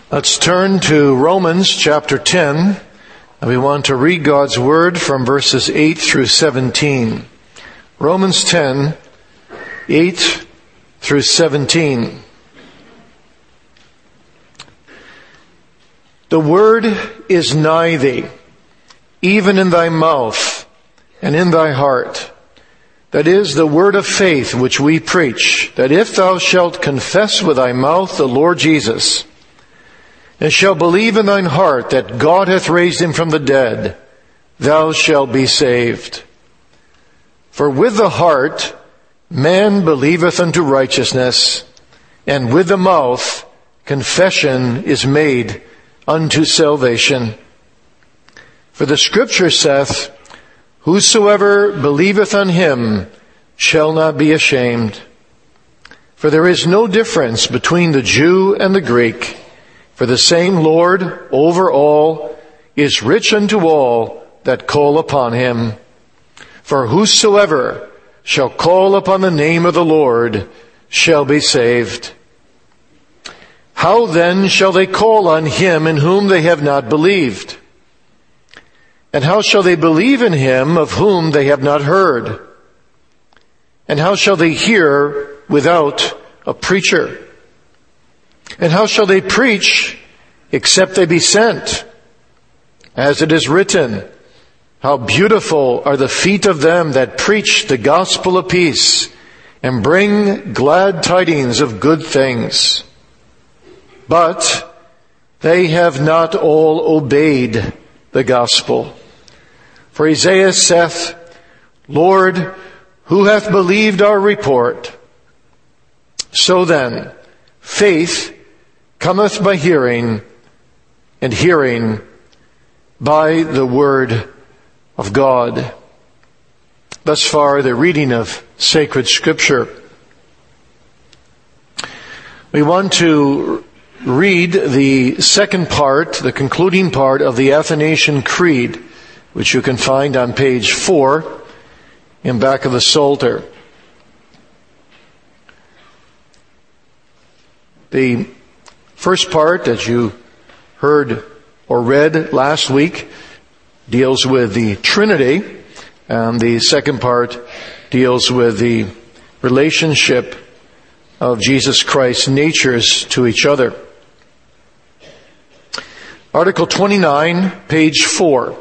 Let's turn to Romans chapter 10, and we want to read God's Word from verses 8 through 17. Romans 10, 8 through 17. The Word is nigh thee, even in thy mouth and in thy heart. That is the word of faith which we preach, that if thou shalt confess with thy mouth the Lord Jesus, and shalt believe in thine heart that God hath raised him from the dead, thou shalt be saved. For with the heart man believeth unto righteousness, and with the mouth confession is made unto salvation. For the Scripture saith, Whosoever believeth on him shall not be ashamed. For there is no difference between the Jew and the Greek, for the same Lord over all is rich unto all that call upon him. For whosoever shall call upon the name of the Lord shall be saved. How then shall they call on him in whom they have not believed? And how shall they believe in him of whom they have not heard? And how shall they hear without a preacher? And how shall they preach except they be sent? As it is written, How beautiful are the feet of them that preach the gospel of peace and bring glad tidings of good things. But they have not all obeyed the gospel. For Isaiah saith, Lord, who hath believed our report? So then, faith cometh by hearing, and hearing by the word of God. Thus far, the reading of sacred Scripture. We want to read the second part, the concluding part of the Athanasian Creed, which you can find on page 4 in back of the Psalter. The first part, as you heard or read last week, deals with the Trinity, and the second part deals with the relationship of Jesus Christ's natures to each other. Article 29, page 4.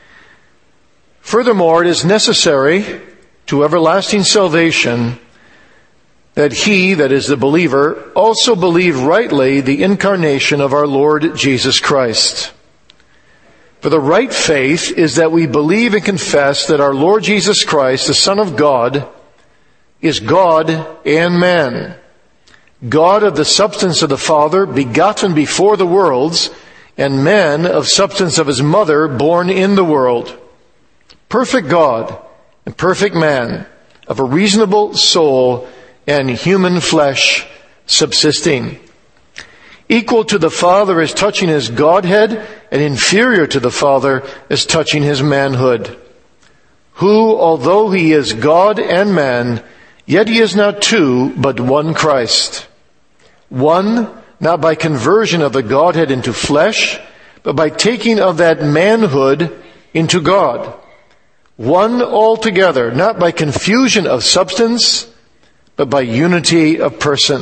Furthermore, it is necessary to everlasting salvation that he, that is the believer, also believe rightly the incarnation of our Lord Jesus Christ. For the right faith is that we believe and confess that our Lord Jesus Christ, the Son of God, is God and man. God of the substance of the Father, begotten before the worlds, and man of substance of his mother, born in the world. Perfect God and perfect man, of a reasonable soul and human flesh subsisting. Equal to the Father as touching his Godhead, and inferior to the Father as touching his manhood. Who, although he is God and man, yet he is not two, but one Christ. One, not by conversion of the Godhead into flesh, but by taking of that manhood into God. One altogether, not by confusion of substance, but by unity of person.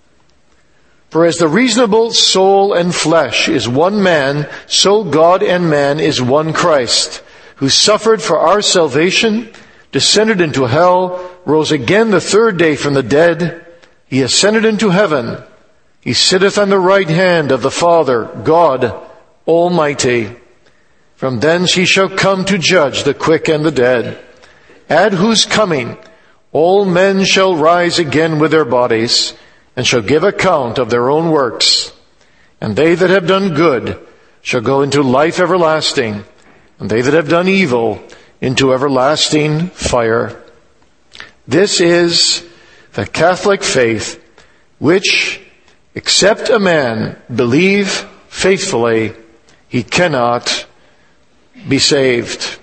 For as the reasonable soul and flesh is one man, so God and man is one Christ, who suffered for our salvation, descended into hell, rose again the third day from the dead. He ascended into heaven. He sitteth on the right hand of the Father, God Almighty. From thence he shall come to judge the quick and the dead, at whose coming all men shall rise again with their bodies, and shall give account of their own works. And they that have done good shall go into life everlasting, and they that have done evil into everlasting fire. This is the Catholic faith, which, except a man believe faithfully, he cannot be saved.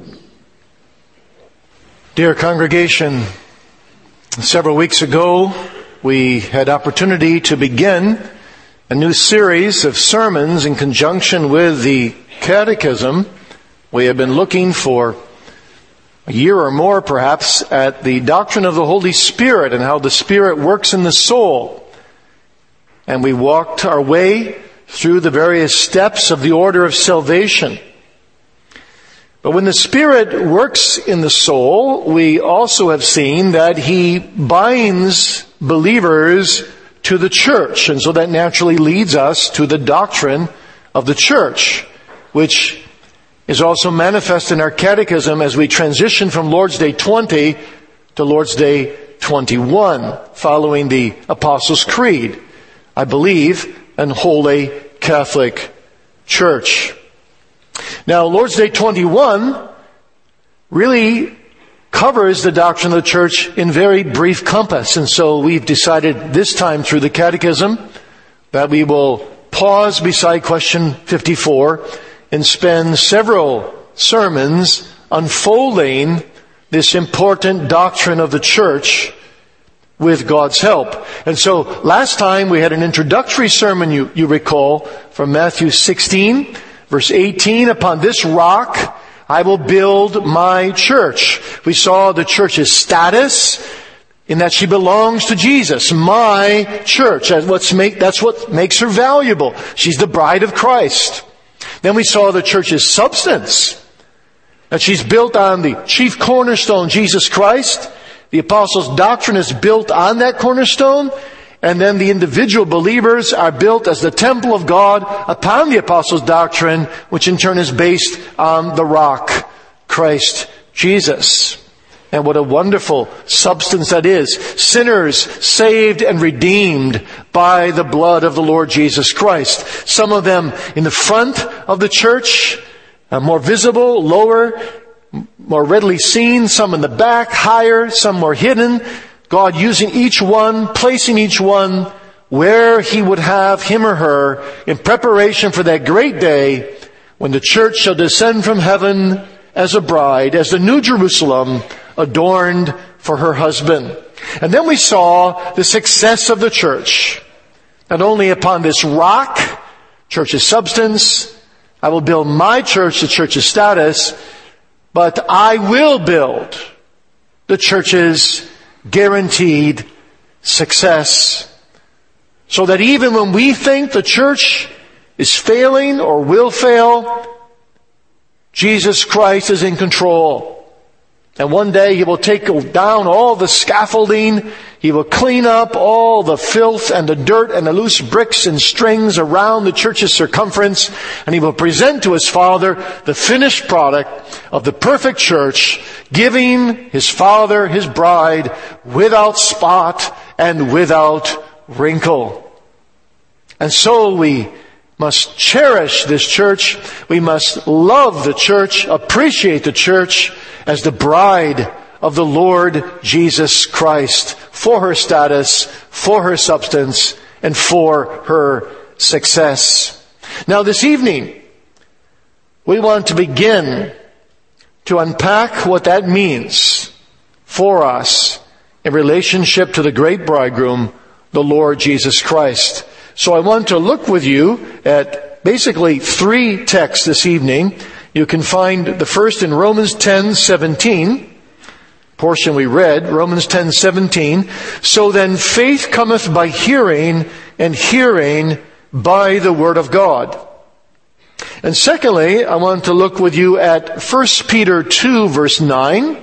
Dear congregation, several weeks ago we had opportunity to begin a new series of sermons in conjunction with the Catechism. We have been looking for a year or more perhaps at the doctrine of the Holy Spirit and how the Spirit works in the soul. And we walked our way through the various steps of the order of salvation. But when the Spirit works in the soul, we also have seen that He binds believers to the church. And so that naturally leads us to the doctrine of the church, which is also manifest in our catechism as we transition from Lord's Day 20 to Lord's Day 21, following the Apostles' Creed. I believe in Holy Catholic Church. Now, Lord's Day 21 really covers the doctrine of the church in very brief compass. And so we've decided this time through the catechism that we will pause beside question 54 and spend several sermons unfolding this important doctrine of the church with God's help. And so last time we had an introductory sermon, you recall, from Matthew 16, verse 18, upon this rock I will build my church. We saw the church's status in that she belongs to Jesus. My church. That's what makes her valuable. She's the bride of Christ. Then we saw the church's substance. That she's built on the chief cornerstone, Jesus Christ. The apostles' doctrine is built on that cornerstone. And then the individual believers are built as the temple of God upon the apostles' doctrine, which in turn is based on the rock, Christ Jesus. And what a wonderful substance that is. Sinners saved and redeemed by the blood of the Lord Jesus Christ. Some of them in the front of the church, more visible, lower, more readily seen. Some in the back, higher, some more hidden. God using each one, placing each one where He would have him or her in preparation for that great day when the church shall descend from heaven as a bride, as the New Jerusalem, adorned for her husband. And then we saw the success of the church. Not only upon this rock, church's substance, I will build my church, the church's status, but I will build the church's guaranteed success. So that even when we think the church is failing or will fail, Jesus Christ is in control. And one day He will take down all the scaffolding. He will clean up all the filth and the dirt and the loose bricks and strings around the church's circumference. And He will present to His Father the finished product of the perfect church, giving His Father, His bride, without spot and without wrinkle. And so we must cherish this church. We must love the church, appreciate the church as the bride of the Lord Jesus Christ, for her status, for her substance, and for her success. Now this evening, we want to begin to unpack what that means for us in relationship to the great bridegroom, the Lord Jesus Christ. So I want to look with you at basically three texts this evening. You can find the first in Romans 10:17, portion we read, Romans 10:17. So then faith cometh by hearing, and hearing by the word of God. And secondly, I want to look with you at 1 Peter 2 verse 9.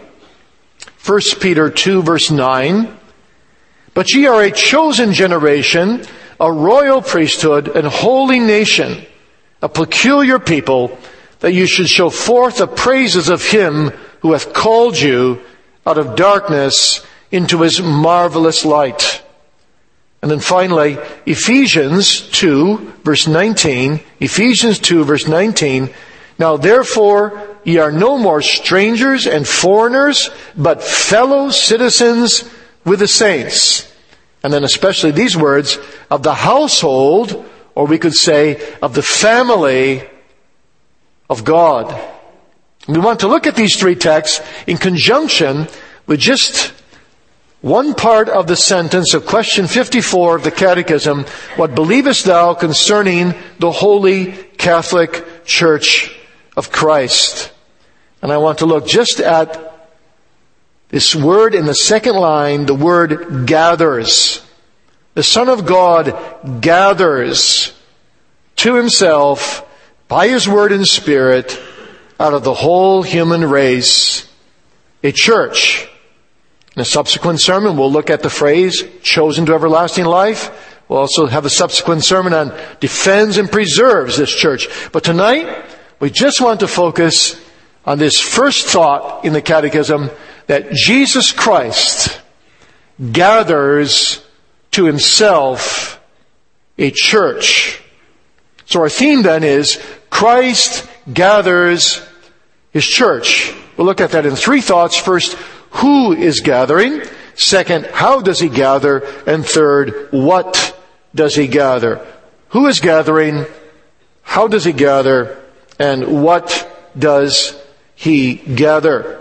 1 Peter 2 verse 9. But ye are a chosen generation, a royal priesthood, and holy nation, a peculiar people, that you should show forth the praises of Him who hath called you out of darkness into His marvelous light. And then finally, Ephesians 2 verse 19. Ephesians 2 verse 19. Now therefore ye are no more strangers and foreigners, but fellow citizens with the saints. And then especially these words, of the household, or we could say, of the family of God. We want to look at these three texts in conjunction with just one part of the sentence of question 54 of the Catechism, what believest thou concerning the Holy Catholic Church of Christ? And I want to look just at this word in the second line, the word gathers. The Son of God gathers to himself by his word and spirit out of the whole human race a church. In a subsequent sermon, we'll look at the phrase, chosen to everlasting life. We'll also have a subsequent sermon on defends and preserves this church. But tonight, we just want to focus on this first thought in the Catechism, that Jesus Christ gathers to himself a church. So our theme then is, Christ gathers his church. We'll look at that in three thoughts. First, who is gathering? Second, how does he gather? And third, what does he gather? Who is gathering? How does he gather? And what does he gather?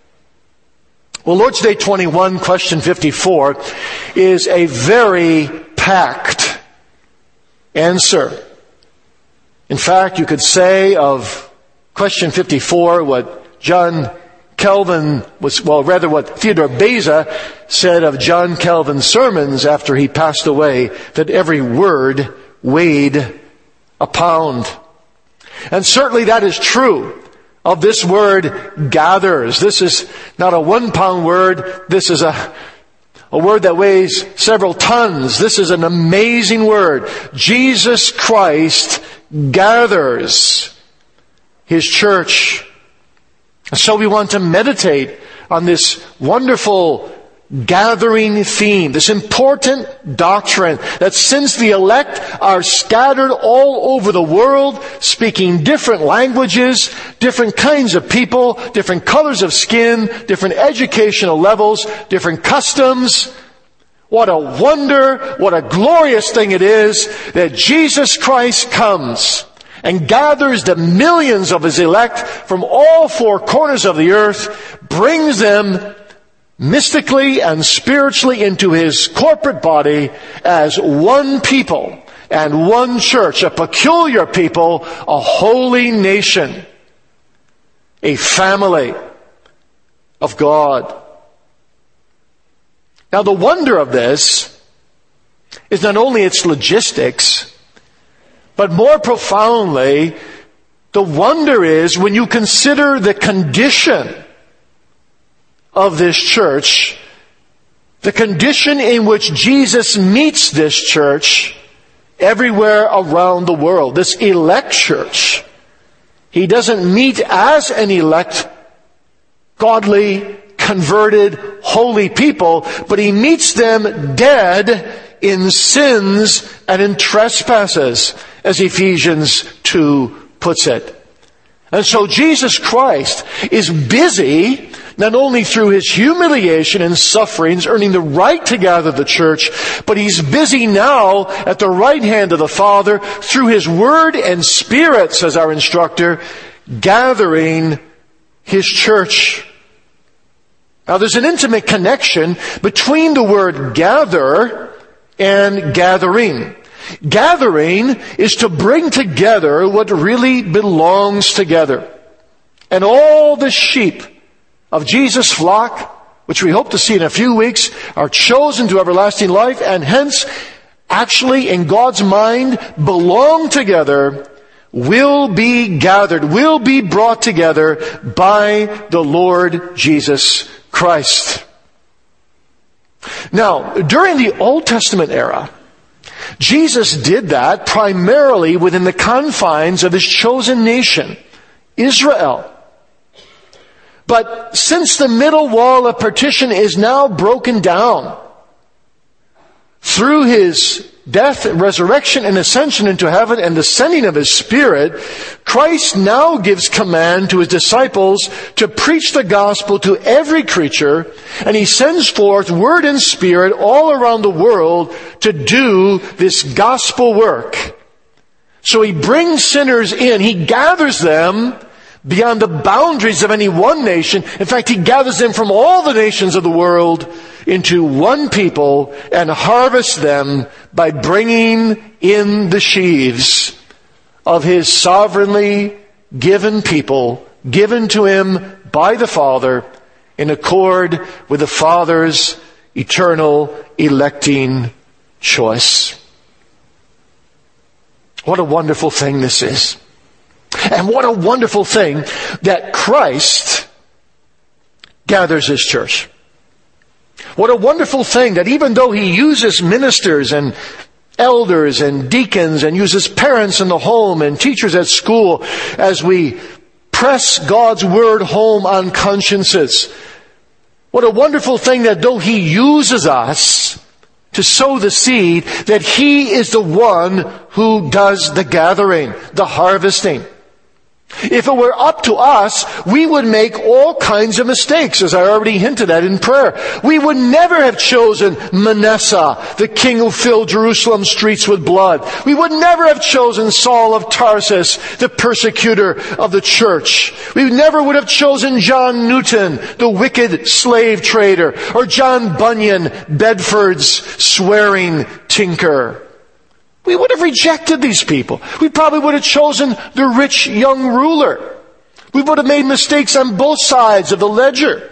Well, Lord's Day 21, question 54, is a very packed answer. In fact, you could say of question 54 what John Calvin what Theodore Beza said of John Calvin's sermons after he passed away, that every word weighed a pound. And certainly that is true of this word gathers. This is not a 1 pound word. This is a word that weighs several tons. This is an amazing word. Jesus Christ gathers his church. So we want to meditate on this wonderful gathering theme, this important doctrine that since the elect are scattered all over the world, speaking different languages, different kinds of people, different colors of skin, different educational levels, different customs, what a wonder, what a glorious thing it is that Jesus Christ comes and gathers the millions of his elect from all four corners of the earth, brings them mystically and spiritually into his corporate body as one people and one church, a peculiar people, a holy nation, a family of God. Now the wonder of this is not only its logistics, but more profoundly, the wonder is when you consider the condition of this church, the condition in which Jesus meets this church everywhere around the world, this elect church. He doesn't meet as an elect, godly, converted, holy people, but he meets them dead in sins and in trespasses, as Ephesians 2 puts it. And so Jesus Christ is busy, not only through his humiliation and sufferings, earning the right to gather the church, but he's busy now at the right hand of the Father through his word and spirit, says our instructor, gathering his church. Now there's an intimate connection between the word gather and gathering. Gathering is to bring together what really belongs together. And all the sheep of Jesus' flock, which we hope to see in a few weeks, are chosen to everlasting life and hence actually in God's mind belong together, will be gathered, will be brought together by the Lord Jesus Christ. Now, during the Old Testament era, Jesus did that primarily within the confines of his chosen nation, Israel. But since the middle wall of partition is now broken down through his death, resurrection, and ascension into heaven and the sending of his Spirit, Christ now gives command to his disciples to preach the gospel to every creature, and he sends forth word and spirit all around the world to do this gospel work. So he brings sinners in, he gathers them beyond the boundaries of any one nation. In fact, he gathers them from all the nations of the world into one people and harvests them by bringing in the sheaves of his sovereignly given people, given to him by the Father in accord with the Father's eternal electing choice. What a wonderful thing this is. And what a wonderful thing that Christ gathers his church. What a wonderful thing that even though he uses ministers and elders and deacons and uses parents in the home and teachers at school as we press God's word home on consciences, what a wonderful thing that though he uses us to sow the seed, that he is the one who does the gathering, the harvesting. If it were up to us, we would make all kinds of mistakes, as I already hinted at in prayer. We would never have chosen Manasseh, the king who filled Jerusalem's streets with blood. We would never have chosen Saul of Tarsus, the persecutor of the church. We never would have chosen John Newton, the wicked slave trader, or John Bunyan, Bedford's swearing tinker. We would have rejected these people. We probably would have chosen the rich young ruler. We would have made mistakes on both sides of the ledger.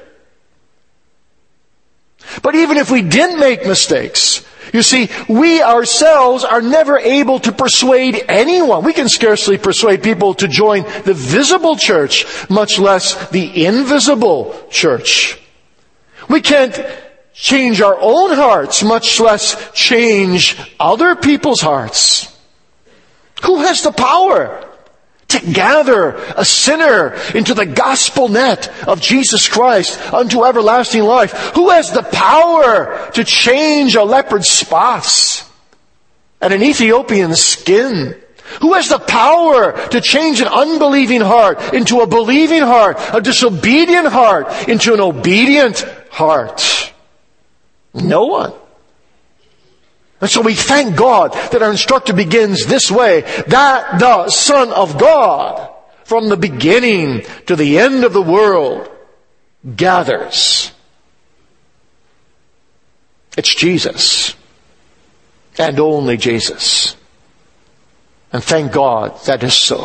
But even if we didn't make mistakes, you see, we ourselves are never able to persuade anyone. We can scarcely persuade people to join the visible church, much less the invisible church. We can't change our own hearts, much less change other people's hearts. Who has the power to gather a sinner into the gospel net of Jesus Christ unto everlasting life? Who has the power to change a leopard's spots and an Ethiopian's skin? Who has the power to change an unbelieving heart into a believing heart, a disobedient heart into an obedient heart? No one. And so we thank God that our instructor begins this way, that the Son of God, from the beginning to the end of the world, gathers. It's Jesus. And only Jesus. And thank God that is so.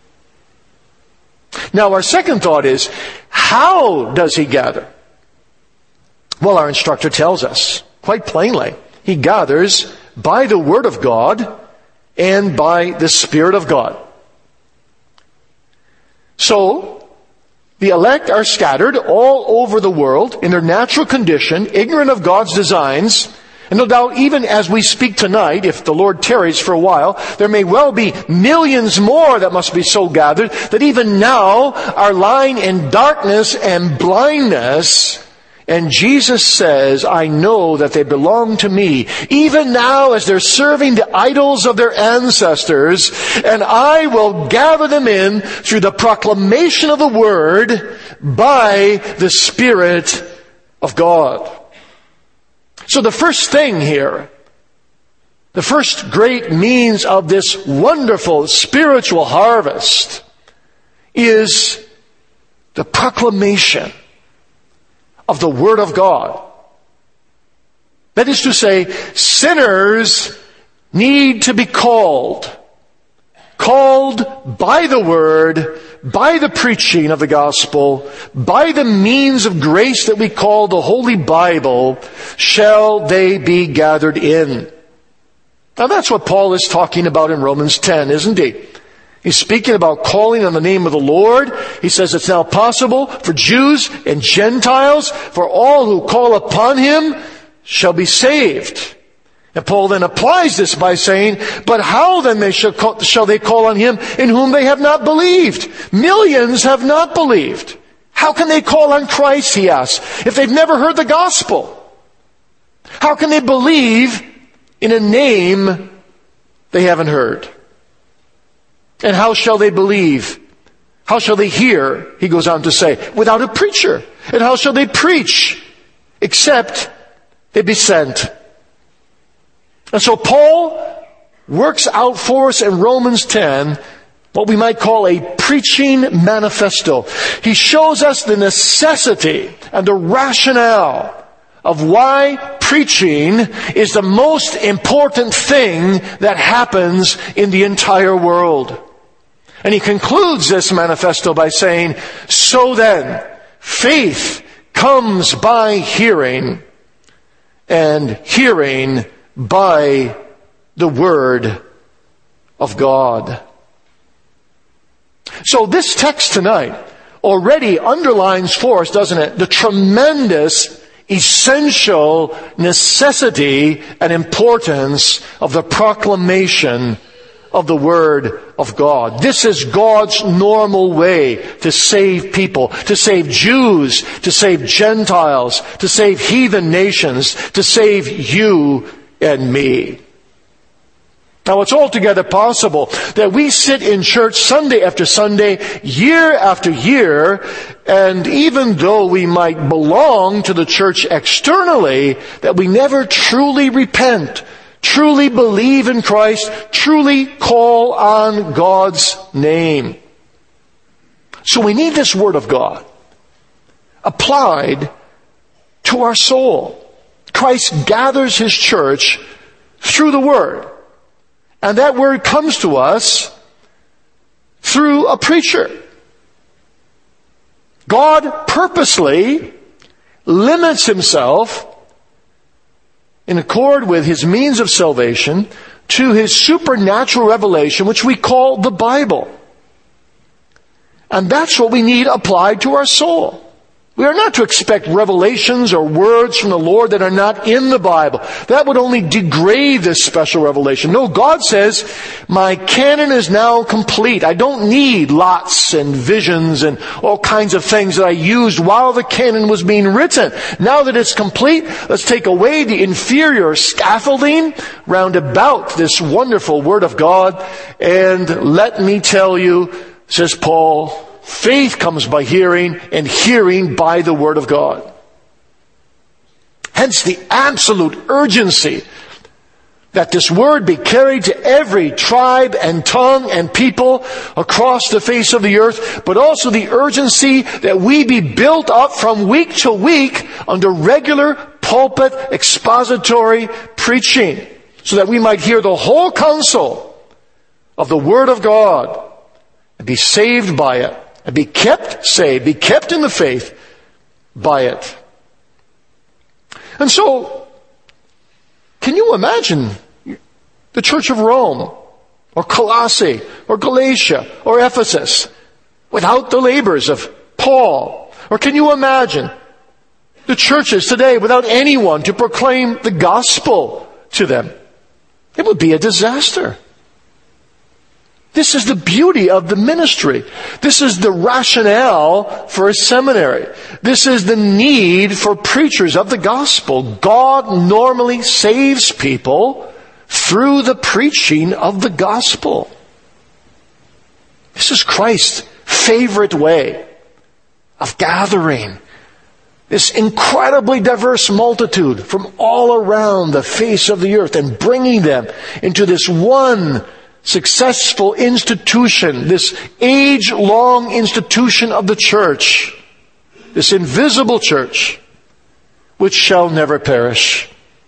Now our second thought is, how does he gather? Well, our instructor tells us quite plainly. He gathers by the Word of God and by the Spirit of God. So, the elect are scattered all over the world in their natural condition, ignorant of God's designs. And no doubt, even as we speak tonight, if the Lord tarries for a while, there may well be millions more that must be so gathered that even now are lying in darkness and blindness. And Jesus says, I know that they belong to me, even now as they're serving the idols of their ancestors, and I will gather them in through the proclamation of the Word by the Spirit of God. So the first thing here, the first great means of this wonderful spiritual harvest is the proclamation of the Word of God. That is to say, sinners need to be called. Called by the Word, by the preaching of the gospel, by the means of grace that we call the Holy Bible, shall they be gathered in. Now that's what Paul is talking about in Romans 10, isn't he? He's speaking about calling on the name of the Lord. He says it's now possible for Jews and Gentiles, for all who call upon Him shall be saved. And Paul then applies this by saying, but how then shall they call on Him in whom they have not believed? Millions have not believed. How can they call on Christ, he asks, if they've never heard the gospel? How can they believe in a name they haven't heard? And how shall they believe? How shall they hear, he goes on to say, without a preacher? And how shall they preach except they be sent? And so Paul works out for us in Romans 10 what we might call a preaching manifesto. He shows us the necessity and the rationale of why preaching is the most important thing that happens in the entire world. And he concludes this manifesto by saying, so then, faith comes by hearing, and hearing by the Word of God. So this text tonight already underlines for us, doesn't it, the tremendous, essential necessity and importance of the proclamation of the Word of God. This is God's normal way to save people, to save Jews, to save Gentiles, to save heathen nations, to save you and me. Now it's altogether possible that we sit in church Sunday after Sunday, year after year, and even though we might belong to the church externally, that we never truly repent, truly believe in Christ, truly call on God's name. So we need this Word of God applied to our soul. Christ gathers His church through the Word. And that Word comes to us through a preacher. God purposely limits Himself in accord with His means of salvation to His supernatural revelation, which we call the Bible. And that's what we need applied to our soul. We are not to expect revelations or words from the Lord that are not in the Bible. That would only degrade this special revelation. No, God says, my canon is now complete. I don't need lots and visions and all kinds of things that I used while the canon was being written. Now that it's complete, let's take away the inferior scaffolding round about this wonderful Word of God. And let me tell you, says Paul, faith comes by hearing, and hearing by the Word of God. Hence the absolute urgency that this Word be carried to every tribe and tongue and people across the face of the earth, but also the urgency that we be built up from week to week under regular pulpit expository preaching, so that we might hear the whole counsel of the Word of God and be saved by it. And be kept saved, be kept in the faith by it. And so, can you imagine the Church of Rome, or Colossae, or Galatia, or Ephesus, without the labors of Paul? Or can you imagine the churches today without anyone to proclaim the gospel to them? It would be a disaster. This is the beauty of the ministry. This is the rationale for a seminary. This is the need for preachers of the gospel. God normally saves people through the preaching of the gospel. This is Christ's favorite way of gathering this incredibly diverse multitude from all around the face of the earth and bringing them into this one successful institution, this age-long institution of the church, this invisible church, which shall never perish.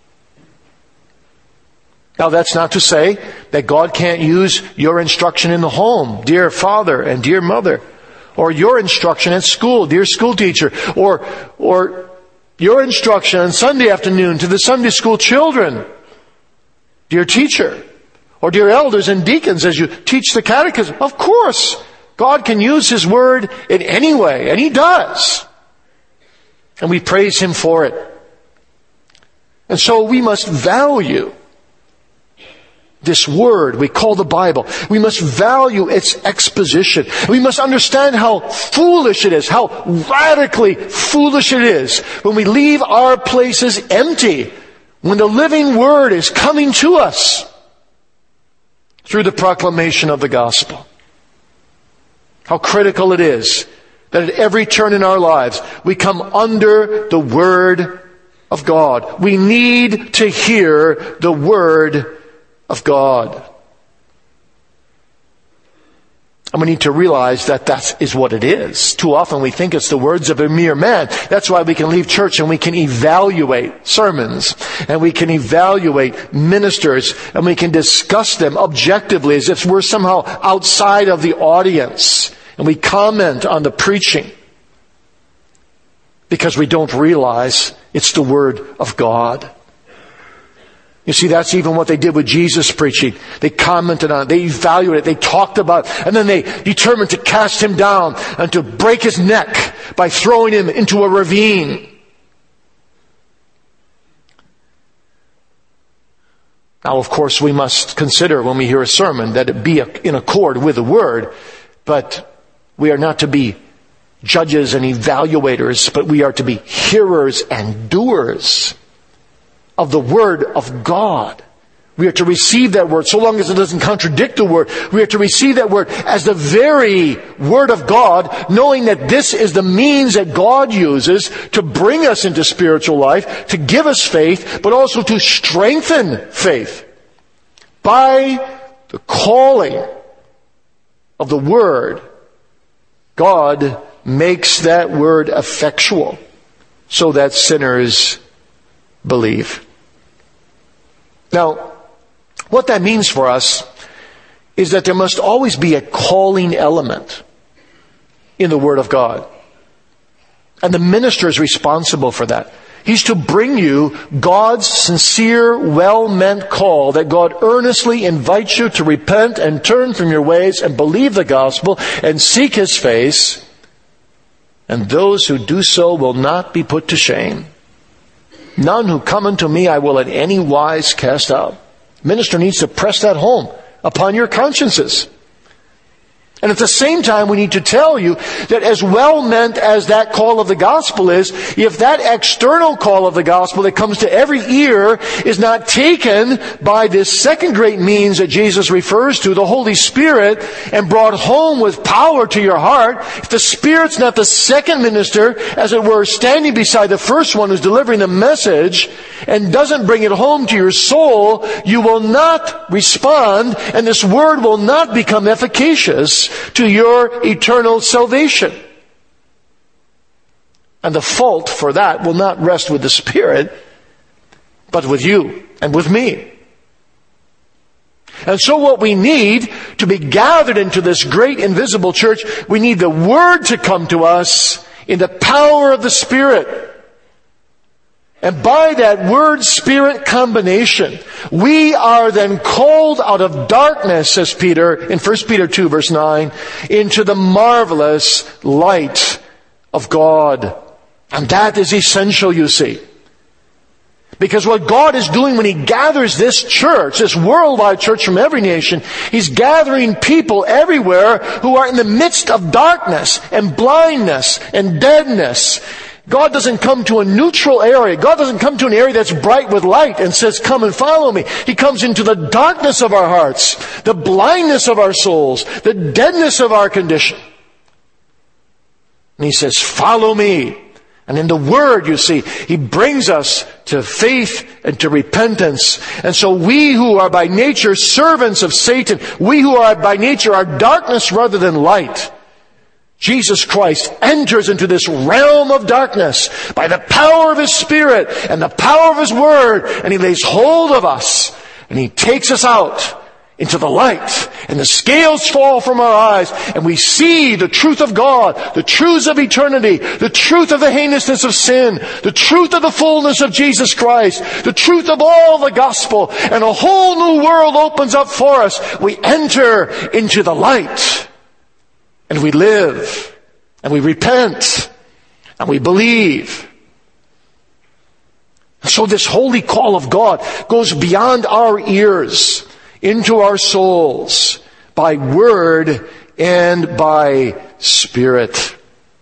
Now that's not to say that God can't use your instruction in the home, dear father and dear mother, or your instruction at school, dear school teacher, or your instruction on Sunday afternoon to the Sunday school children, dear teacher. Or dear elders and deacons as you teach the catechism. Of course, God can use His Word in any way, and He does. And we praise Him for it. And so we must value this Word we call the Bible. We must value its exposition. We must understand how foolish it is, how radically foolish it is when we leave our places empty, when the living Word is coming to us through the proclamation of the gospel. How critical it is that at every turn in our lives we come under the Word of God. We need to hear the Word of God. And we need to realize that that is what it is. Too often we think it's the words of a mere man. That's why we can leave church and we can evaluate sermons, and we can evaluate ministers, and we can discuss them objectively as if we're somehow outside of the audience. And we comment on the preaching because we don't realize it's the Word of God. You see, that's even what they did with Jesus preaching. They commented on it, they evaluated it, they talked about it, and then they determined to cast him down and to break his neck by throwing him into a ravine. Now, of course, we must consider when we hear a sermon that it be in accord with the Word, but we are not to be judges and evaluators, but we are to be hearers and doers of the Word of God. We are to receive that Word, so long as it doesn't contradict the Word. We are to receive that Word as the very Word of God, knowing that this is the means that God uses to bring us into spiritual life, to give us faith, but also to strengthen faith. By the calling of the Word, God makes that Word effectual so that sinners believe. Now, what that means for us is that there must always be a calling element in the Word of God. And the minister is responsible for that. He's to bring you God's sincere, well-meant call that God earnestly invites you to repent and turn from your ways and believe the gospel and seek His face. And those who do so will not be put to shame. None who come unto me I will in any wise cast out. Minister needs to press that home upon your consciences. And at the same time, we need to tell you that as well meant as that call of the gospel is, if that external call of the gospel that comes to every ear is not taken by this second great means that Jesus refers to, the Holy Spirit, and brought home with power to your heart, if the Spirit's not the second minister, as it were, standing beside the first one who's delivering the message, and doesn't bring it home to your soul, you will not respond, and this word will not become efficacious to your eternal salvation. And the fault for that will not rest with the Spirit, but with you and with me. And so what we need to be gathered into this great invisible church, we need the Word to come to us in the power of the Spirit. And by that Word-Spirit combination, we are then called out of darkness, says Peter in 1 Peter 2 verse 9, into the marvelous light of God. And that is essential, you see. Because what God is doing when He gathers this church, this worldwide church from every nation, He's gathering people everywhere who are in the midst of darkness and blindness and deadness. God doesn't come to a neutral area. God doesn't come to an area that's bright with light and says, come and follow me. He comes into the darkness of our hearts, the blindness of our souls, the deadness of our condition. And He says, follow me. And in the Word, you see, He brings us to faith and to repentance. And so we who are by nature servants of Satan, we who are by nature are darkness rather than light, Jesus Christ enters into this realm of darkness by the power of His Spirit and the power of His Word, and He lays hold of us and He takes us out into the light, and the scales fall from our eyes, and we see the truth of God, the truths of eternity, the truth of the heinousness of sin, the truth of the fullness of Jesus Christ, the truth of all the gospel, and a whole new world opens up for us. We enter into the light, and we live, and we repent, and we believe. So this holy call of God goes beyond our ears into our souls by Word and by Spirit.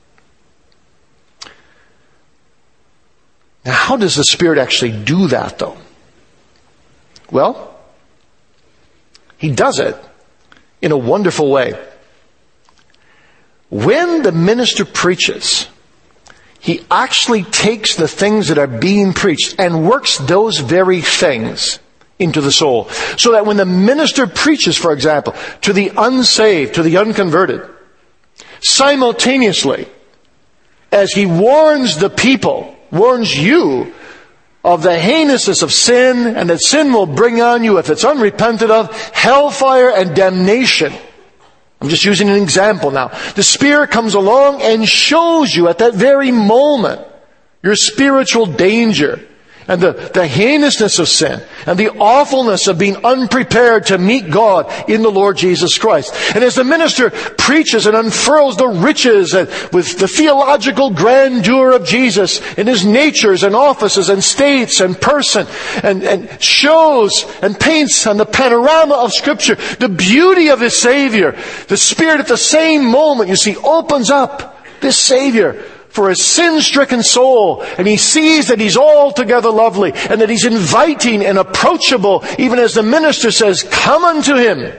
Now, how does the Spirit actually do that, though? Well, He does it in a wonderful way. When the minister preaches, he actually takes the things that are being preached and works those very things into the soul. So that when the minister preaches, for example, to the unsaved, to the unconverted, simultaneously, as he warns the people, warns you of the heinousness of sin, and that sin will bring on you, if it's unrepented of, hellfire and damnation. I'm just using an example now. The Spirit comes along and shows you at that very moment your spiritual danger and the heinousness of sin and the awfulness of being unprepared to meet God in the Lord Jesus Christ. And as the minister preaches and unfurls the riches and with the theological grandeur of Jesus in his natures and offices and states and person, and shows and paints on the panorama of Scripture the beauty of his Savior, the Spirit at the same moment, you see, opens up this Savior for a sin-stricken soul, and he sees that he's altogether lovely, and that he's inviting and approachable, even as the minister says, "Come unto him."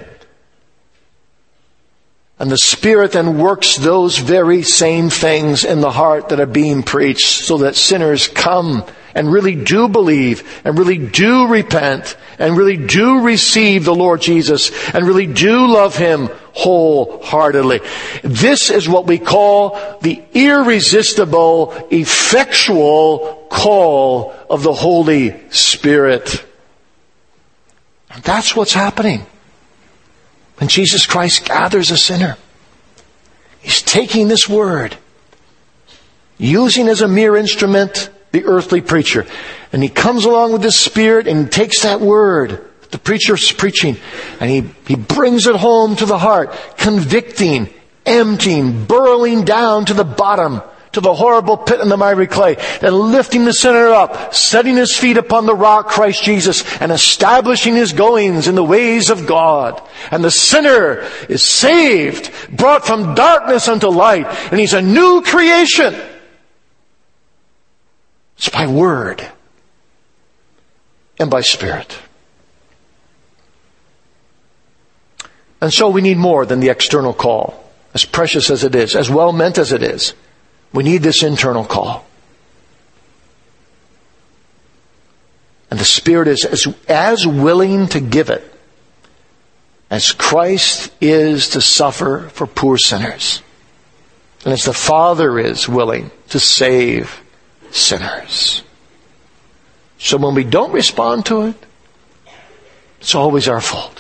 And the Spirit then works those very same things in the heart that are being preached, so that sinners come and really do believe, and really do repent, and really do receive the Lord Jesus, and really do love him wholeheartedly. This is what we call the irresistible, effectual call of the Holy Spirit. And that's what's happening when Jesus Christ gathers a sinner. He's taking this word, using as a mere instrument the earthly preacher. And he comes along with his Spirit and takes that word the preacher's preaching, and he brings it home to the heart, convicting, emptying, burrowing down to the bottom, to the horrible pit and the miry clay, and lifting the sinner up, setting his feet upon the rock, Christ Jesus, and establishing his goings in the ways of God. And the sinner is saved, brought from darkness unto light, and he's a new creation. It's by word and by Spirit. And so we need more than the external call, as precious as it is, as well meant as it is. We need this internal call. And the Spirit is as willing to give it as Christ is to suffer for poor sinners, and as the Father is willing to save sinners. So when we don't respond to it, it's always our fault.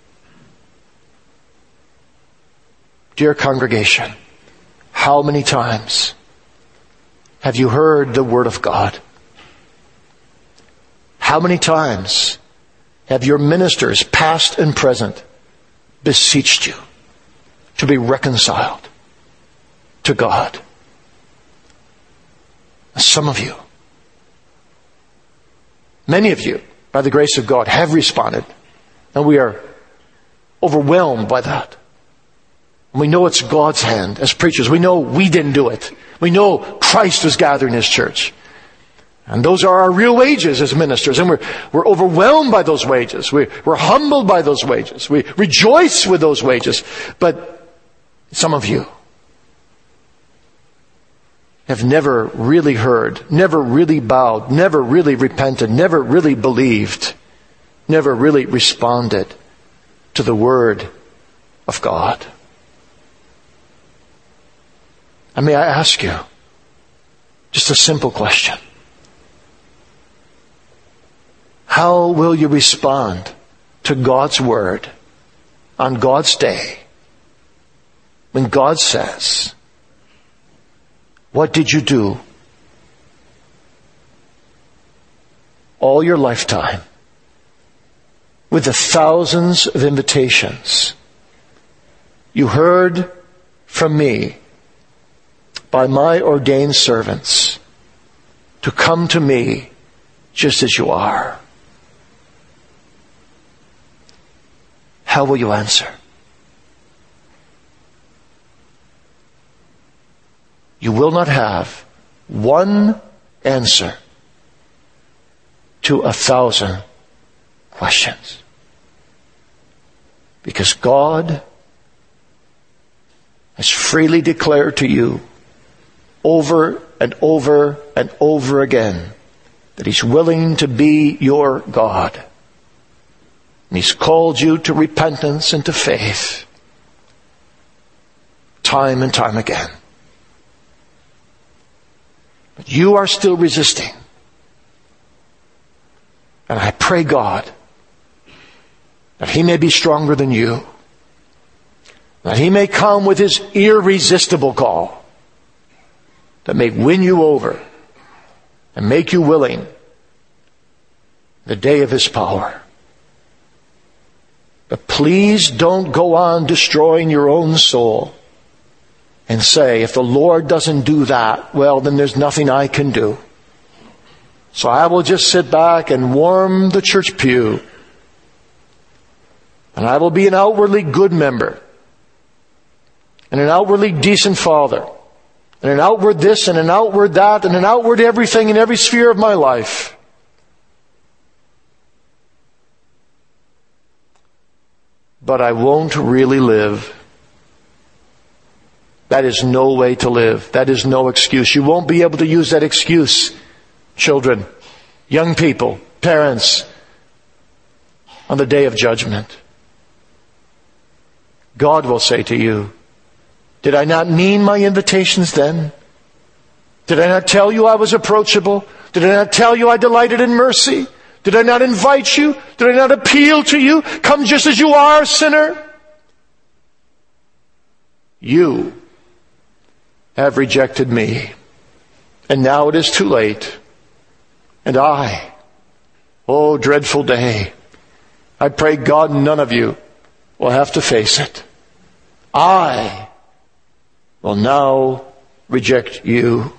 Dear congregation, how many times have you heard the Word of God? How many times have your ministers, past and present, beseeched you to be reconciled to God? Some of you, many of you, by the grace of God, have responded, and we are overwhelmed by that. We know it's God's hand as preachers. We know we didn't do it. We know Christ was gathering his church. And those are our real wages as ministers. And we're overwhelmed by those wages. We're humbled by those wages. We rejoice with those wages. But some of you have never really heard, never really bowed, never really repented, never really believed, never really responded to the Word of God. And may I ask you just a simple question. How will you respond to God's Word on God's day when God says, "What did you do all your lifetime with the thousands of invitations you heard from me by my ordained servants to come to me just as you are?" How will you answer? You will not have one answer to 1,000 questions. Because God has freely declared to you over and over and over again that He's willing to be your God And He's called you to repentance and to faith. Time and time again. But you are still resisting. And I pray God that He may be stronger than you. That He may come with His irresistible call that may win you over and make you willing the day of His power. But please don't go on destroying your own soul and say, if the Lord doesn't do that, well, then there's nothing I can do. So I will just sit back and warm the church pew. And I will be an outwardly good member. And an outwardly decent father. And an outward this and an outward that and an outward everything in every sphere of my life. But I won't really live. That is no way to live. That is no excuse. You won't be able to use that excuse, children, young people, parents, on the day of judgment. God will say to you, did I not mean my invitations then? Did I not tell you I was approachable? Did I not tell you I delighted in mercy? Did I not invite you? Did I not appeal to you? Come just as you are, sinner. You have rejected me. And now it is too late. And I, oh dreadful day, I pray God none of you will have to face it. I will now reject you.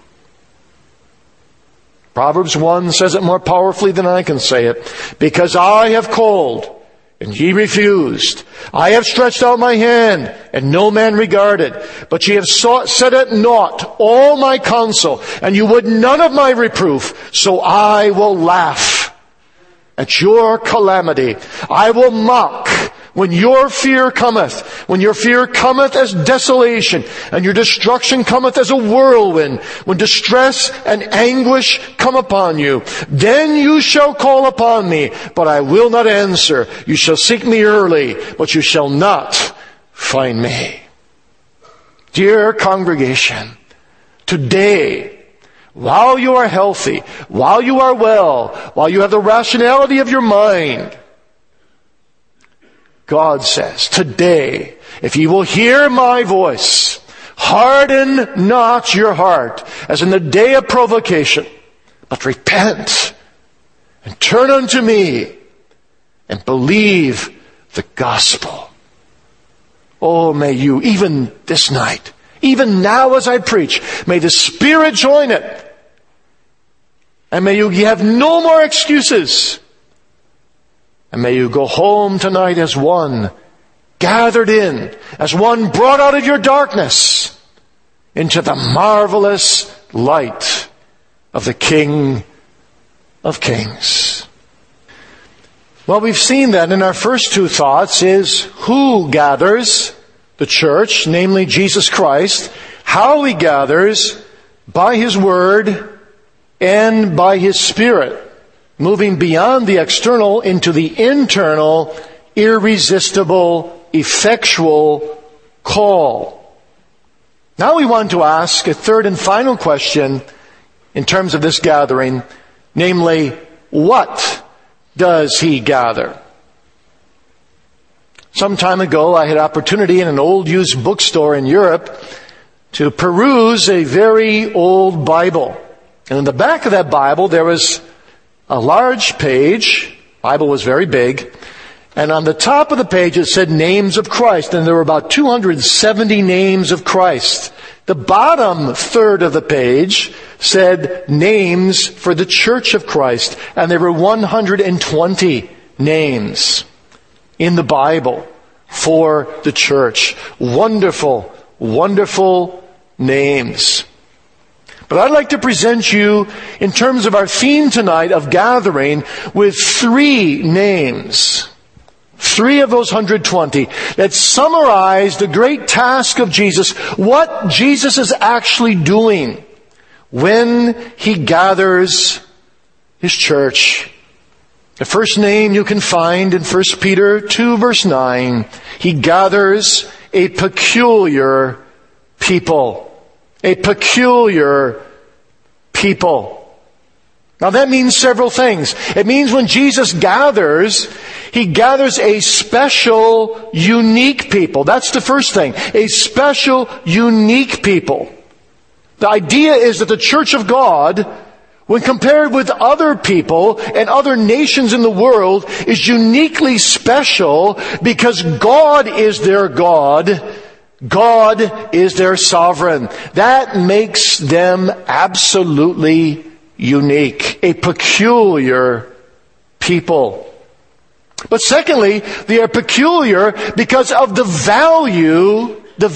Proverbs 1 says it more powerfully than I can say it. Because I have called, and ye refused. I have stretched out my hand, and no man regarded. But ye have set at naught all my counsel, and you would none of my reproof. So I will laugh at your calamity. I will mock when your fear cometh. When your fear cometh as desolation, and your destruction cometh as a whirlwind. When distress and anguish come upon you, then you shall call upon me, but I will not answer. You shall seek me early, but you shall not find me. Dear congregation, today, while you are healthy, while you are well, while you have the rationality of your mind, God says, today, if ye will hear my voice, harden not your heart, as in the day of provocation, but repent, and turn unto me, and believe the gospel. Oh, may you, even this night, even now as I preach, may the Spirit join it, and may you have no more excuses. And may you go home tonight as one gathered in, as one brought out of your darkness into the marvelous light of the King of Kings. Well, we've seen that in our first two thoughts is who gathers the church, namely Jesus Christ, how He gathers by His Word and by His Spirit. Moving beyond the external into the internal, irresistible, effectual call. Now we want to ask a third and final question in terms of this gathering, namely, what does He gather? Some time ago, I had opportunity in an old used bookstore in Europe to peruse a very old Bible. And in the back of that Bible, there was a large page. Bible was very big. And on the top of the page it said names of Christ. And there were about 270 names of Christ. The bottom third of the page said names for the Church of Christ. And there were 120 names in the Bible for the church. Wonderful, wonderful names. But I'd like to present you, in terms of our theme tonight of gathering, with 3 names. 3 of those 120 that summarize the great task of Jesus, what Jesus is actually doing when He gathers His church. The first name you can find in 1 Peter 2 verse 9. He gathers a peculiar people. A peculiar people. Now that means several things. It means when Jesus gathers, He gathers a special, unique people. That's the first thing. A special, unique people. The idea is that the church of God, when compared with other people and other nations in the world, is uniquely special because God is their God. God is their sovereign. That makes them absolutely unique. A peculiar people. But secondly, they are peculiar because of the value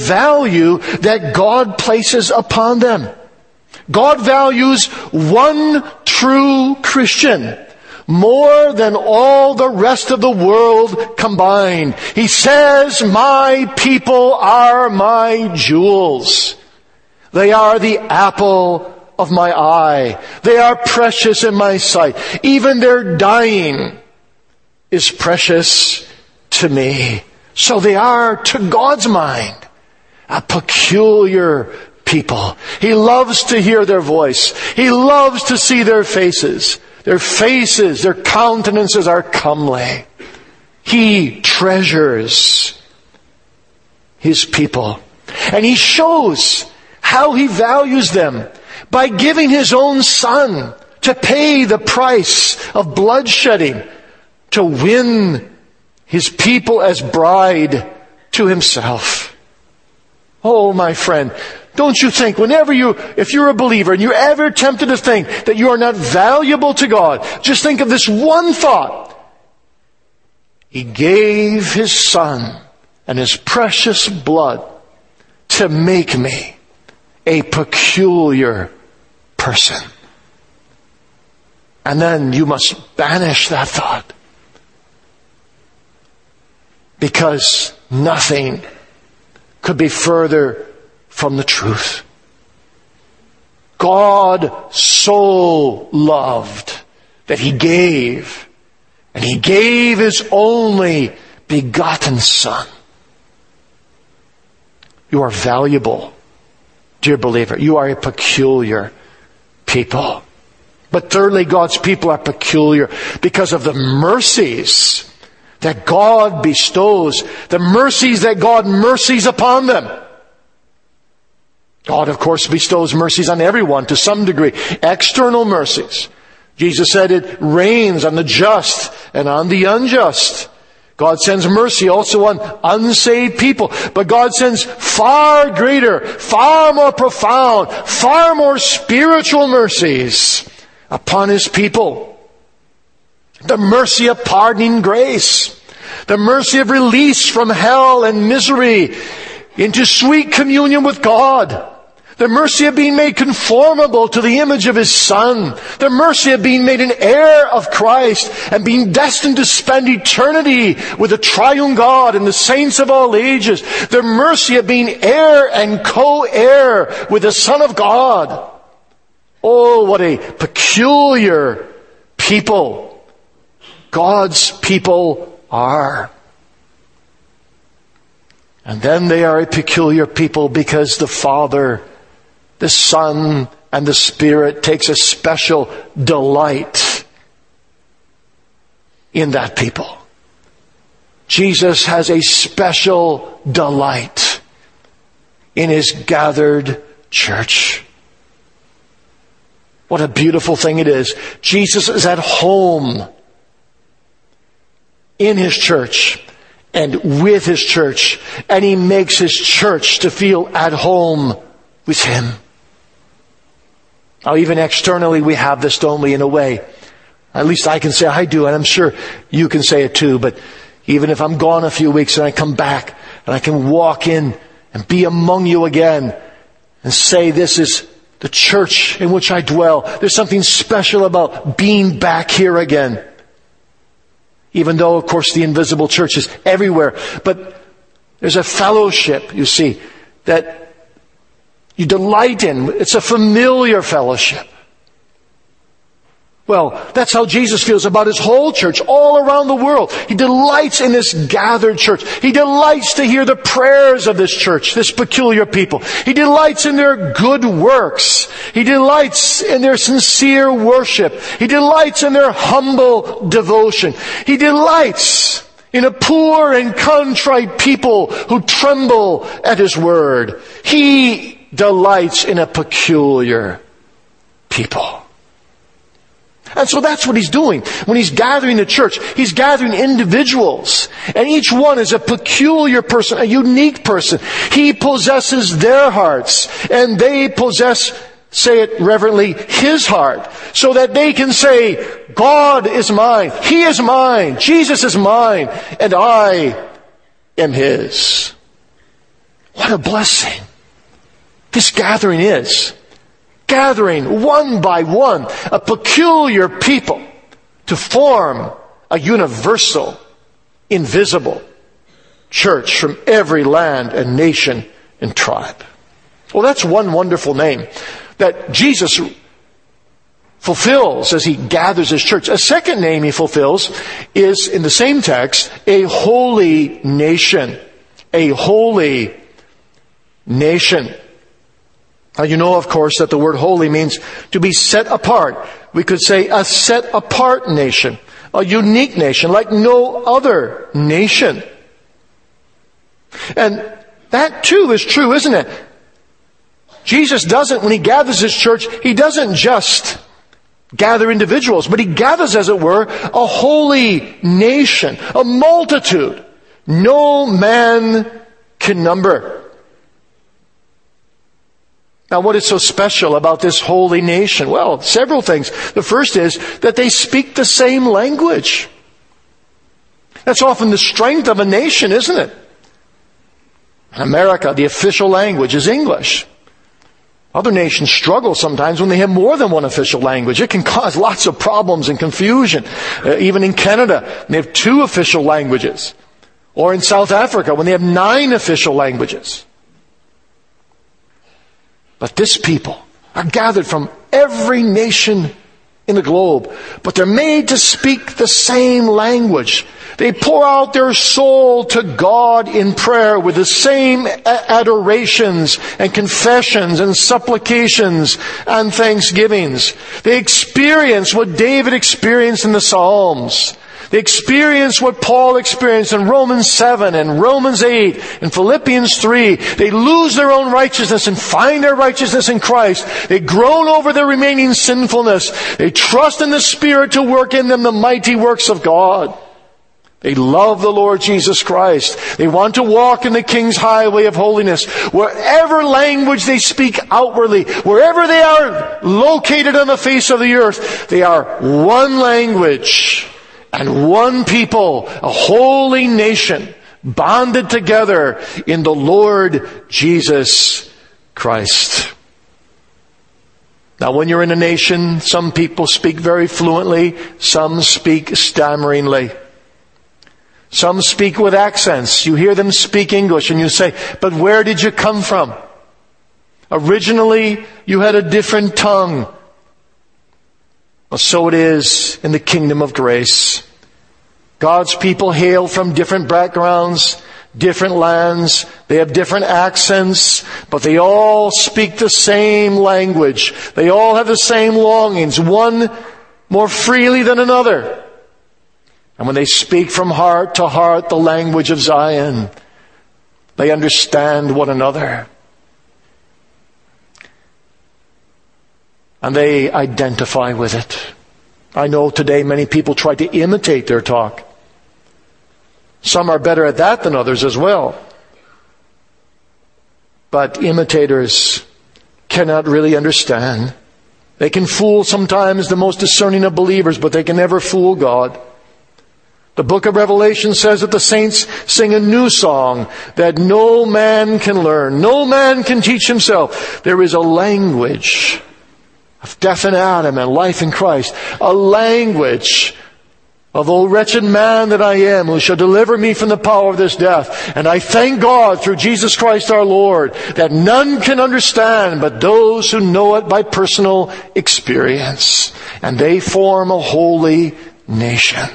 that God places upon them. God values one true Christian more than all the rest of the world combined. He says, "My people are my jewels. They are the apple of my eye. They are precious in my sight. Even their dying is precious to me." So they are, to God's mind, a peculiar people. He loves to hear their voice. He loves to see their faces. Their faces, their countenances are comely. He treasures His people. And He shows how He values them by giving His own Son to pay the price of bloodshedding to win His people as bride to Himself. Oh, my friend, don't you think if you're a believer and you're ever tempted to think that you are not valuable to God, just think of this one thought. He gave His Son and His precious blood to make me a peculiar person. And then you must banish that thought. Because nothing could be further from the truth. God so loved that He gave, and He gave His only begotten Son. You are valuable, dear believer. You are a peculiar people. But thirdly, God's people are peculiar because of the mercies that God bestows, the mercies that God mercies upon them. God, of course, bestows mercies on everyone to some degree. External mercies. Jesus said it rains on the just and on the unjust. God sends mercy also on unsaved people. But God sends far greater, far more profound, far more spiritual mercies upon His people. The mercy of pardoning grace. The mercy of release from hell and misery into sweet communion with God. The mercy of being made conformable to the image of His Son. The mercy of being made an heir of Christ and being destined to spend eternity with the triune God and the saints of all ages. The mercy of being heir and co-heir with the Son of God. Oh, what a peculiar people God's people are. And then they are a peculiar people because the Father, the Son, and the Spirit takes a special delight in that people. Jesus has a special delight in His gathered church. What a beautiful thing it is. Jesus is at home in His church and with His church, and He makes His church to feel at home with Him. Now, even externally we have this, don't we, in a way. At least I can say I do, and I'm sure you can say it too. But even if I'm gone a few weeks and I come back and I can walk in and be among you again and say, this is the church in which I dwell. There's something special about being back here again. Even though, of course, the invisible church is everywhere. But there's a fellowship, you see, that you delight in. It's a familiar fellowship. Well, that's how Jesus feels about His whole church all around the world. He delights in this gathered church. He delights to hear the prayers of this church, this peculiar people. He delights in their good works. He delights in their sincere worship. He delights in their humble devotion. He delights in a poor and contrite people who tremble at His word. He delights in a peculiar people. And so that's what He's doing. When He's gathering the church, He's gathering individuals. And each one is a peculiar person, a unique person. He possesses their hearts. And they possess, say it reverently, His heart. So that they can say, God is mine. He is mine. Jesus is mine. And I am His. What a blessing this gathering is. Gathering one by one a peculiar people to form a universal, invisible church from every land and nation and tribe. Well, that's one wonderful name that Jesus fulfills as He gathers His church. A second name He fulfills is, in the same text, a holy nation. A holy nation. Now, you know, of course, that the word holy means to be set apart. We could say a set apart nation, a unique nation like no other nation. And that too is true, isn't it? Jesus doesn't, when He gathers His church, He doesn't just gather individuals, but He gathers, as it were, a holy nation, a multitude no man can number. Now, what is so special about this holy nation? Well, several things. The first is that they speak the same language. That's often the strength of a nation, isn't it? In America, the official language is English. Other nations struggle sometimes when they have more than one official language. It can cause lots of problems and confusion. Even in Canada, they have 2 official languages. Or in South Africa, when they have 9 official languages. But this people are gathered from every nation in the globe, but they're made to speak the same language. They pour out their soul to God in prayer with the same adorations and confessions and supplications and thanksgivings. They experience what David experienced in the Psalms. They experience what Paul experienced in Romans 7 and Romans 8 and Philippians 3. They lose their own righteousness and find their righteousness in Christ. They groan over their remaining sinfulness. They trust in the Spirit to work in them the mighty works of God. They love the Lord Jesus Christ. They want to walk in the King's highway of holiness. Wherever language they speak outwardly, wherever they are located on the face of the earth, they are one language and one people, a holy nation, bonded together in the Lord Jesus Christ. Now, when you're in a nation, some people speak very fluently, some speak stammeringly. Some speak with accents. You hear them speak English and you say, but where did you come from? Originally, you had a different tongue. Well, so it is in the kingdom of grace. God's people hail from different backgrounds, different lands. They have different accents, but they all speak the same language. They all have the same longings, one more freely than another. And when they speak from heart to heart the language of Zion, they understand one another. And they identify with it. I know today many people try to imitate their talk. Some are better at that than others as well. But imitators cannot really understand. They can fool sometimes the most discerning of believers, but they can never fool God. The book of Revelation says that the saints sing a new song that no man can learn. No man can teach himself. There is a language of death in Adam and life in Christ. A language of, O wretched man that I am, who shall deliver me from the power of this death? And I thank God through Jesus Christ our Lord that none can understand but those who know it by personal experience. And they form a holy nation.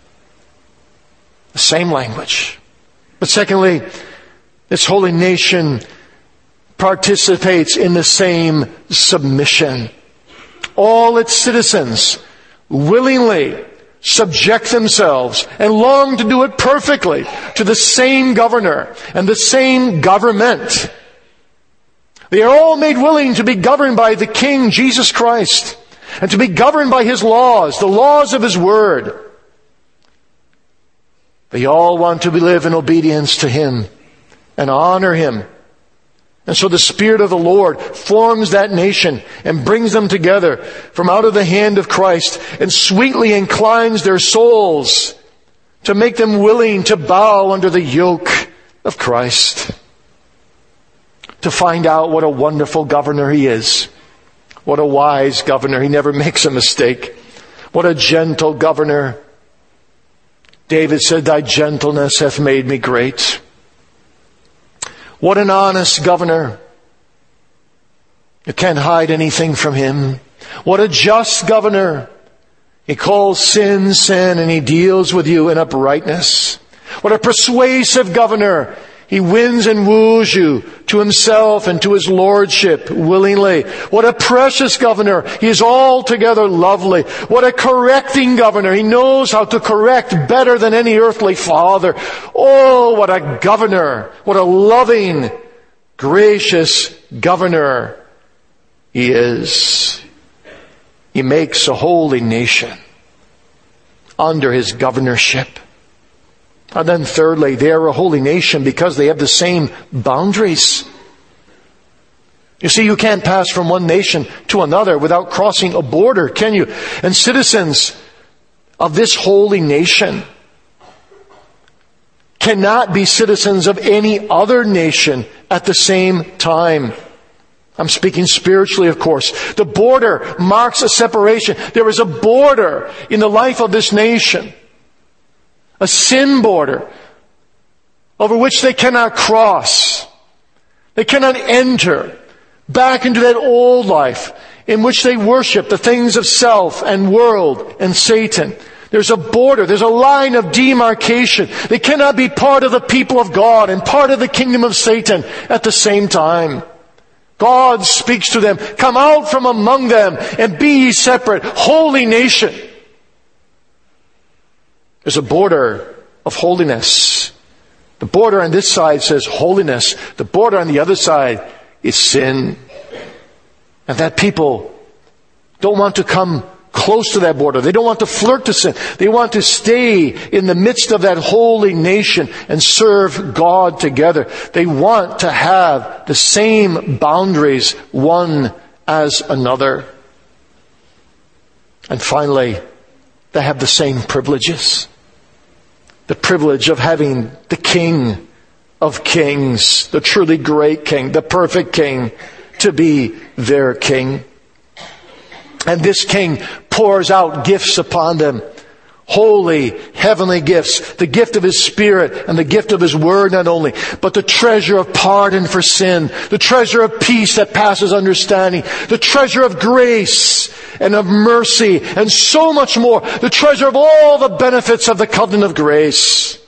The same language. But secondly, this holy nation participates in the same submission. All its citizens willingly subject themselves and long to do it perfectly to the same governor and the same government. They are all made willing to be governed by the King Jesus Christ and to be governed by His laws, the laws of His Word. They all want to live in obedience to Him and honor Him. And so the Spirit of the Lord forms that nation and brings them together from out of the hand of Christ and sweetly inclines their souls to make them willing to bow under the yoke of Christ. To find out what a wonderful governor He is. What a wise governor. He never makes a mistake. What a gentle governor. David said, Thy gentleness hath made me great. What an honest governor. You can't hide anything from Him. What a just governor. He calls sin, sin, and He deals with you in uprightness. What a persuasive governor. He wins and woos you to Himself and to His lordship willingly. What a precious governor. He is altogether lovely. What a correcting governor. He knows how to correct better than any earthly father. Oh, what a governor. What a loving, gracious governor He is. He makes a holy nation under His governorship. And then thirdly, they are a holy nation because they have the same boundaries. You see, you can't pass from one nation to another without crossing a border, can you? And citizens of this holy nation cannot be citizens of any other nation at the same time. I'm speaking spiritually, of course. The border marks a separation. There is a border in the life of this nation. A sin border over which they cannot cross. They cannot enter back into that old life in which they worship the things of self and world and Satan. There's a border, there's a line of demarcation. They cannot be part of the people of God and part of the kingdom of Satan at the same time. God speaks to them, come out from among them and be ye separate, holy nation. There's a border of holiness. The border on this side says holiness. The border on the other side is sin. And that people don't want to come close to that border. They don't want to flirt to sin. They want to stay in the midst of that holy nation and serve God together. They want to have the same boundaries one as another. And finally, they have the same privileges. The privilege of having the King of Kings, the truly great King, the perfect King, to be their King. And this King pours out gifts upon them. Holy, heavenly gifts. The gift of His Spirit and the gift of His Word not only, but the treasure of pardon for sin. The treasure of peace that passes understanding. The treasure of grace and of mercy and so much more. The treasure of all the benefits of the covenant of grace.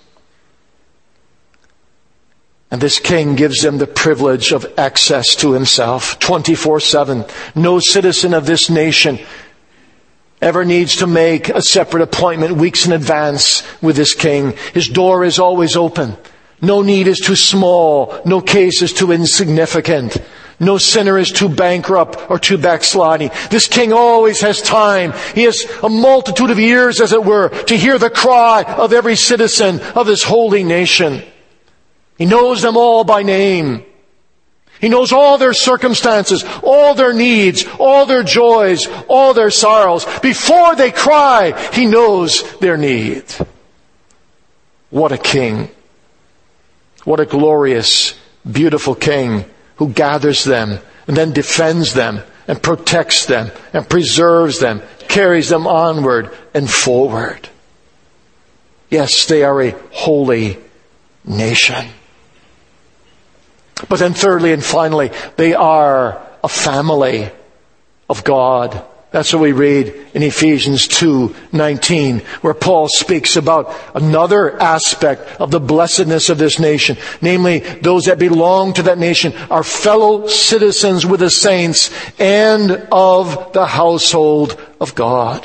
And this King gives them the privilege of access to Himself 24/7. No citizen of this nation ever needs to make a separate appointment weeks in advance with this King. His door is always open. No need is too small. No case is too insignificant. No sinner is too bankrupt or too backsliding. This King always has time. He has a multitude of ears, as it were, to hear the cry of every citizen of this holy nation. He knows them all by name. He knows all their circumstances, all their needs, all their joys, all their sorrows. Before they cry, He knows their need. What a King. What a glorious, beautiful King who gathers them and then defends them and protects them and preserves them, carries them onward and forward. Yes, they are a holy nation. But then thirdly and finally, they are a family of God. That's what we read in Ephesians 2:19, where Paul speaks about another aspect of the blessedness of this nation. Namely, those that belong to that nation are fellow citizens with the saints and of the household of God.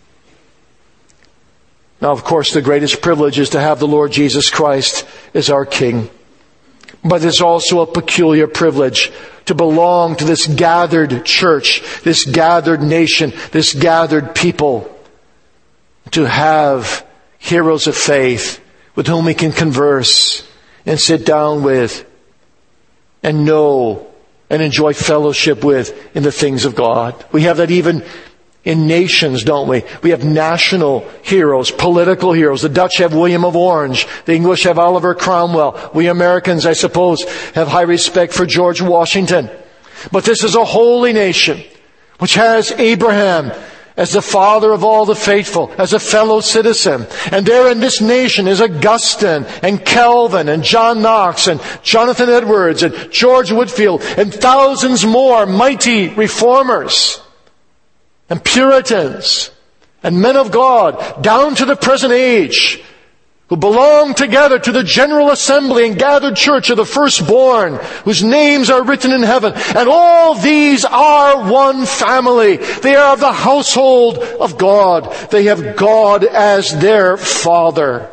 Now, of course, the greatest privilege is to have the Lord Jesus Christ as our King. But it's also a peculiar privilege to belong to this gathered church, this gathered nation, this gathered people. To have heroes of faith with whom we can converse and sit down with and know and enjoy fellowship with in the things of God. We have that even in nations, don't we? We have national heroes, political heroes. The Dutch have William of Orange. The English have Oliver Cromwell. We Americans, I suppose, have high respect for George Washington. But this is a holy nation which has Abraham as the father of all the faithful, as a fellow citizen. And there in this nation is Augustine and Calvin and John Knox and Jonathan Edwards and George Whitefield and thousands more mighty reformers and Puritans and men of God down to the present age who belong together to the General Assembly and gathered church of the firstborn whose names are written in heaven. And all these are one family. They are of the household of God. They have God as their Father.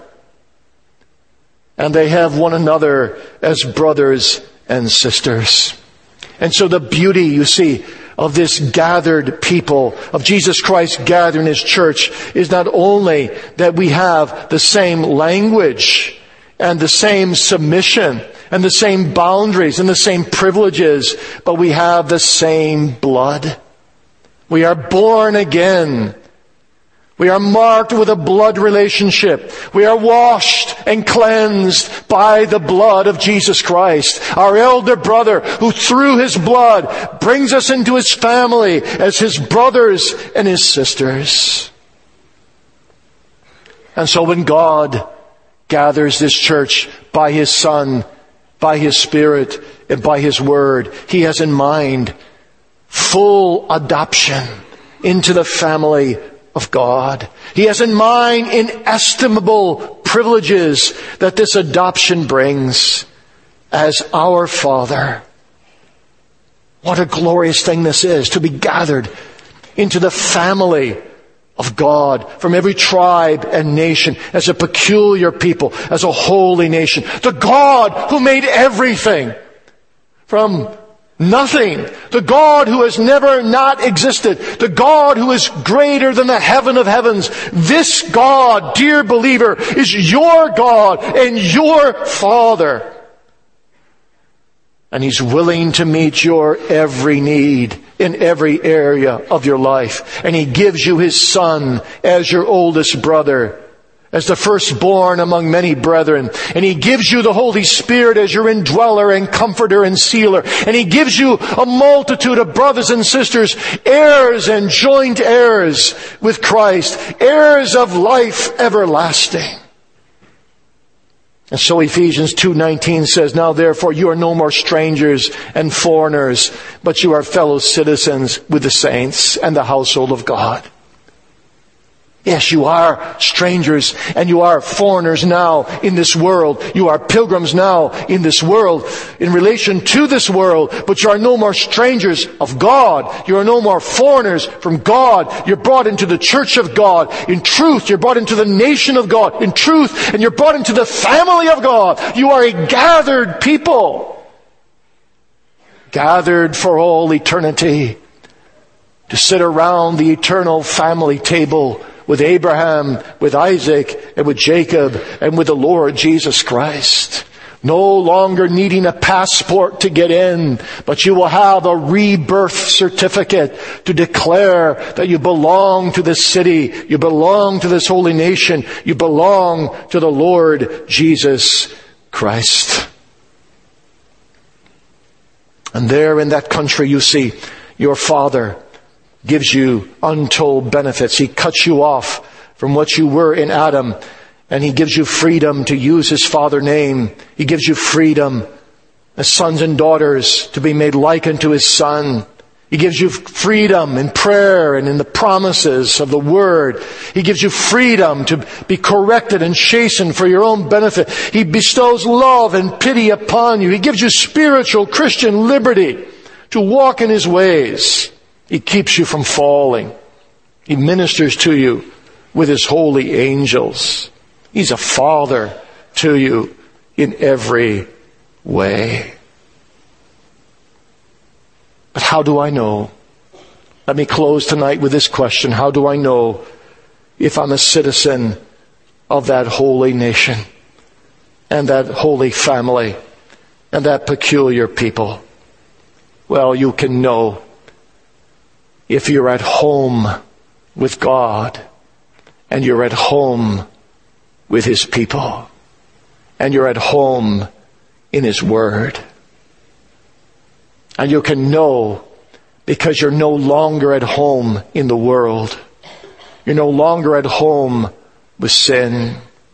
And they have one another as brothers and sisters. And so the beauty, you see, of this gathered people, of Jesus Christ gathering His church, is not only that we have the same language and the same submission and the same boundaries and the same privileges, but we have the same blood. We are born again. We are marked with a blood relationship. We are washed and cleansed by the blood of Jesus Christ, our elder brother, who through His blood brings us into His family as His brothers and His sisters. And so when God gathers this church by His Son, by His Spirit, and by His Word, He has in mind full adoption into the family of God. He has in mind inestimable privileges that this adoption brings as our Father. What a glorious thing this is, to be gathered into the family of God from every tribe and nation as a peculiar people, as a holy nation. The God who made everything from nothing. The God who has never not existed. The God who is greater than the heaven of heavens. This God, dear believer, is your God and your Father. And He's willing to meet your every need in every area of your life. And He gives you His Son as your oldest brother, as the firstborn among many brethren. And He gives you the Holy Spirit as your indweller and comforter and sealer. And He gives you a multitude of brothers and sisters, heirs and joint heirs with Christ, heirs of life everlasting. And so Ephesians 2:19 says, "Now therefore you are no more strangers and foreigners, but you are fellow citizens with the saints and the household of God." Yes, you are strangers and you are foreigners now in this world. You are pilgrims now in this world, in relation to this world, but you are no more strangers of God. You are no more foreigners from God. You're brought into the church of God. In truth, you're brought into the nation of God. In truth, and you're brought into the family of God. You are a gathered people. Gathered for all eternity to sit around the eternal family table with Abraham, with Isaac, and with Jacob, and with the Lord Jesus Christ. No longer needing a passport to get in, but you will have a rebirth certificate to declare that you belong to this city, you belong to this holy nation, you belong to the Lord Jesus Christ. And there in that country, you see, your Father gives you untold benefits. He cuts you off from what you were in Adam And He gives you freedom to use His Father name. He gives you freedom as sons and daughters to be made like unto His Son. He gives you freedom in prayer and in the promises of the Word. He gives you freedom to be corrected and chastened for your own benefit. He bestows love and pity upon you. He gives you spiritual Christian liberty to walk in His ways. He keeps you from falling. He ministers to you with His holy angels. He's a Father to you in every way. But how do I know? Let me close tonight with this question. How do I know if I'm a citizen of that holy nation and that holy family and that peculiar people? Well, you can know if you're at home with God and you're at home with His people and you're at home in His Word. And you can know because you're no longer at home in the world. You're no longer at home with sin.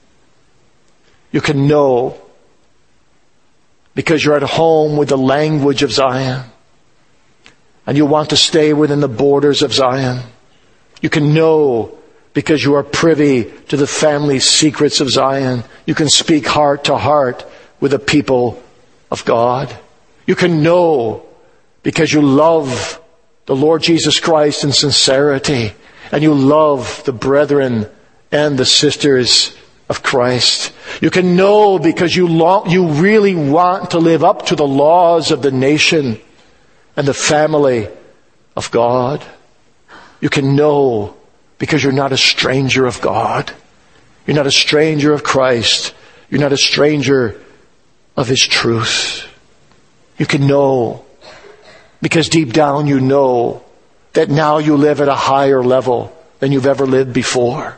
You can know because you're at home with the language of Zion. And you want to stay within the borders of Zion. You can know because you are privy to the family secrets of Zion. You can speak heart to heart with the people of God. You can know because you love the Lord Jesus Christ in sincerity, and you love the brethren and the sisters of Christ. You can know because you really want to live up to the laws of the nation and the family of God. You can know because you're not a stranger of God. You're not a stranger of Christ. You're not a stranger of His truth. You can know because deep down you know that now you live at a higher level than you've ever lived before.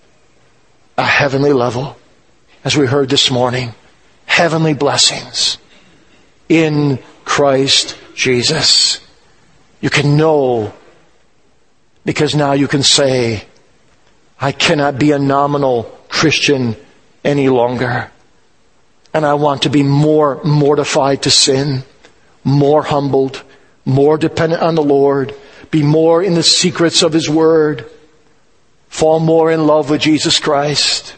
A heavenly level, as we heard this morning. Heavenly blessings in Christ Jesus. You can know because now you can say, I cannot be a nominal Christian any longer. And I want to be more mortified to sin, more humbled, more dependent on the Lord, be more in the secrets of His Word, fall more in love with Jesus Christ.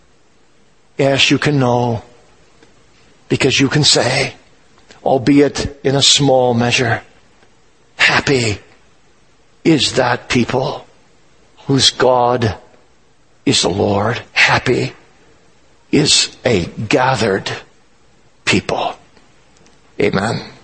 Yes, you can know because you can say, albeit in a small measure, happy is that people whose God is the Lord. Happy is a gathered people. Amen.